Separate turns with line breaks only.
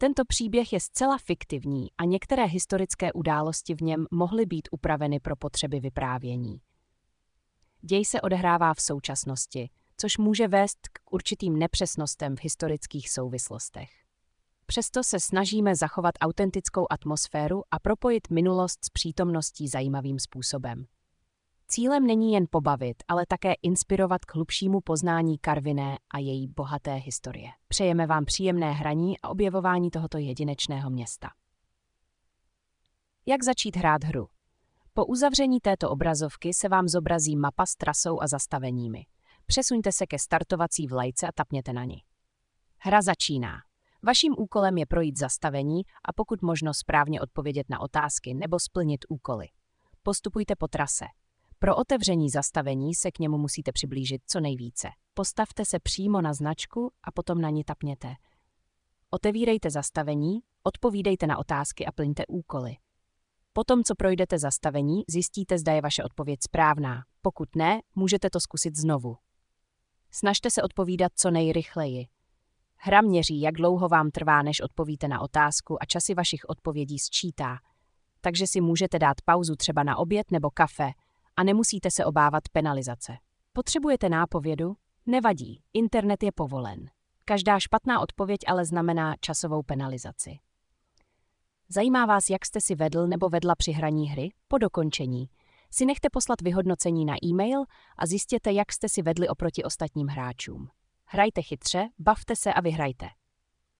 Tento příběh je zcela fiktivní a některé historické události v něm mohly být upraveny pro potřeby vyprávění. Děj se odehrává v současnosti, což může vést k určitým nepřesnostem v historických souvislostech. Přesto se snažíme zachovat autentickou atmosféru a propojit minulost s přítomností zajímavým způsobem. Cílem není jen pobavit, ale také inspirovat k hlubšímu poznání Karviné a její bohaté historie. Přejeme vám příjemné hraní a objevování tohoto jedinečného města. Jak začít hrát hru? Po uzavření této obrazovky se vám zobrazí mapa s trasou a zastaveními. Přesuňte se ke startovací vlajce a tapněte na ni. Hra začíná. Vaším úkolem je projít zastavení a pokud možno správně odpovědět na otázky nebo splnit úkoly. Postupujte po trase. Pro otevření zastavení se k němu musíte přiblížit co nejvíce. Postavte se přímo na značku a potom na ni tapněte. Otevírejte zastavení, odpovídejte na otázky a plňte úkoly. Potom, co projdete zastavení, zjistíte, zda je vaše odpověď správná. Pokud ne, můžete to zkusit znovu. Snažte se odpovídat co nejrychleji. Hra měří, jak dlouho vám trvá, než odpovíte na otázku a časy vašich odpovědí sčítá. Takže si můžete dát pauzu třeba na oběd nebo kafe a nemusíte se obávat penalizace. Potřebujete nápovědu? Nevadí, internet je povolen. Každá špatná odpověď ale znamená časovou penalizaci. Zajímá vás, jak jste si vedl nebo vedla při hraní hry? Po dokončení si nechte poslat vyhodnocení na e-mail a zjistěte, jak jste si vedli oproti ostatním hráčům. Hrajte chytře, bavte se a vyhrajte.